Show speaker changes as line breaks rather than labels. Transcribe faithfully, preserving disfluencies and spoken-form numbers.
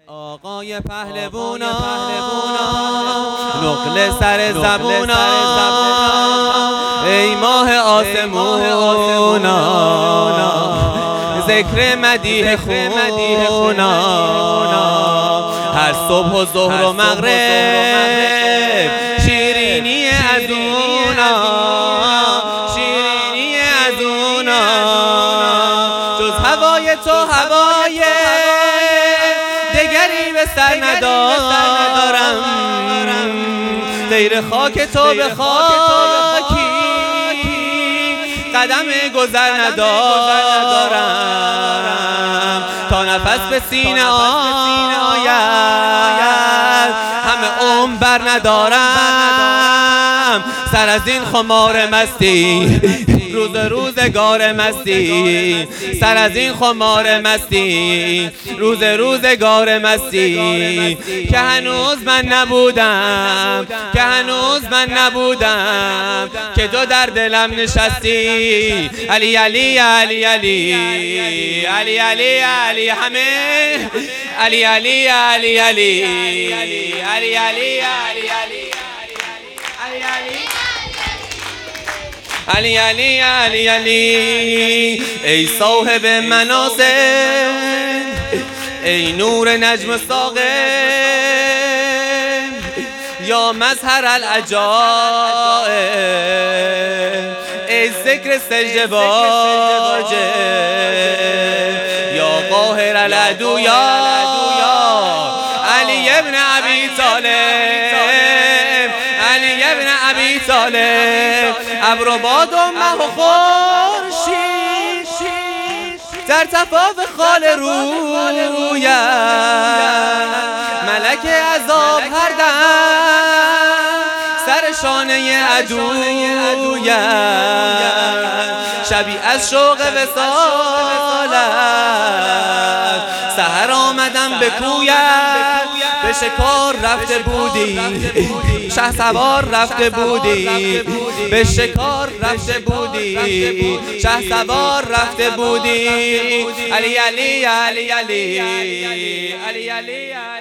آقای پهلوونا نقل سر زبونا ای ماه آسمونا ذکر مدیح خونا هر صبح و ظهر و مغرب شیرینی ازونا شیرینی ازونا جز هوای تو هوای دگری به سر ندارم غیر خاک تو به خاکی قدم گذر ندارم تا نفس به سینه آید همه عمر بر ندارم سر از این خمار مستی روز روزگار مستی سر از این خمار مستی روز روزگار مستی که هنوز من نبودم که هنوز من نبودم که تو در دلم نشستی علی علی علی علی علی علی علی همه علی علی علی علی علی علی علی علی علی علی علی ای صاحب مناصب ای نور نجم ساقب یا مظهر العجائب ای ذکر سجده واجب یا قاهر العدو یا علی ابن ابی طالب علی ابن ابی طالب ابر و باد و مه و خورشید در طواف خال رویت ملک عذاب هر دم سر شانه عدویت شبی از شوق وصالت سحر آمدم به کویت به شکار رفته بودی شه سوار رفته بودی به شکار رفته بودی شه سوار رفته بودی علی علی علی علی علی علی